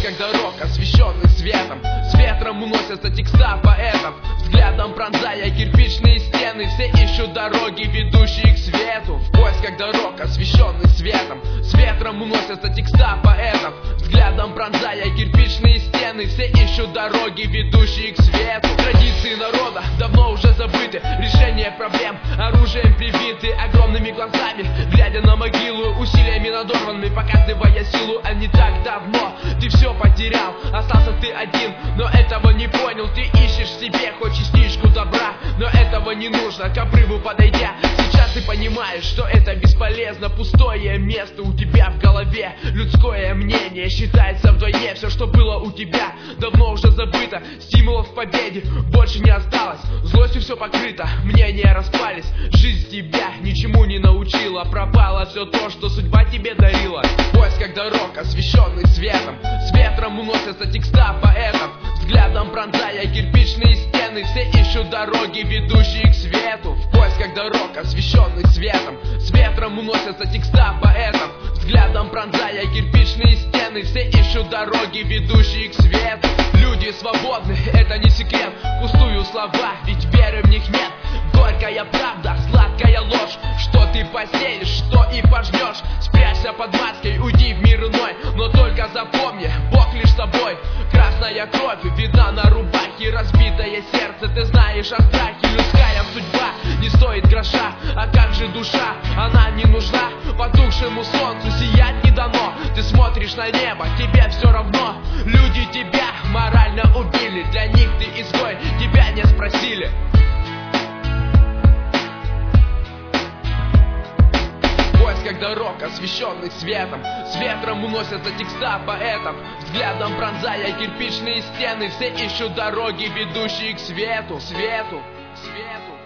поисках дорог, освещенных светом. С ветром уносятся текста поэтов, взглядом пронзая кирпичные стены. Все ищут дороги, ведущие к свету. В поисках дорог, освещенных светом. С ветром уносятся текста поэтов, взглядом пронзая кирпичные стены. Все ищут дороги, ведущие к свету. Традиции народа давно уже забыты, решение проблем оружием прибиты. Огромными глазами, глядя на могилу, усилиями надорванными, показывая силу. А не так давно ты все потерял, остался ты один, но этого не понял. Ты ищешь в себе хоть частичку добра, но этого не нужно. К обрыву подойдя, сейчас ты понимаешь, что это бесполезно. Пустое место у тебя в голове, людское мнение считается вдвойне. Все, что было у тебя, давно уже забыто. Стимулов к победе больше не осталось, злостью все покрыто, мнения распались. Жизнь тебя ничему не научила, пропало все то, что судьба тебе дарила. В поисках дорог, освещенных светом. С ветром уносятся текста поэтов, взглядом пронзая кирпичные стены. Все ищут дороги, ведущие к свету. В поисках дорог, освещенных светом. С ветром уносятся текста поэтов, взглядом пронзая кирпичные стены. Все ищут дороги, ведущие к свету. Люди свободны, это не секрет, пустую слова, ведь веры в них нет. Горькая правда, сладкая ложь, что ты посеешь, что и пожнешь. Спрячься под маской, уйди в мир иной, но только запомни, Бог лишь с тобой. Красная кровь видна на рубахе, разбитое сердце, ты знаешь о страхе. Людская судьба не стоит гроша, а как же душа, она не нужна. Потухшему солнцу сиять не дано, ты смотришь на небо, тебе все равно. Люди тебя морально убили, для них ты изгой, тебя не спросили. В поисках дорог, освещенных светом. С ветром уносятся текста поэтов, взглядом пронзая кирпичные стены. Все ищут дороги, ведущие к свету, свету, свету.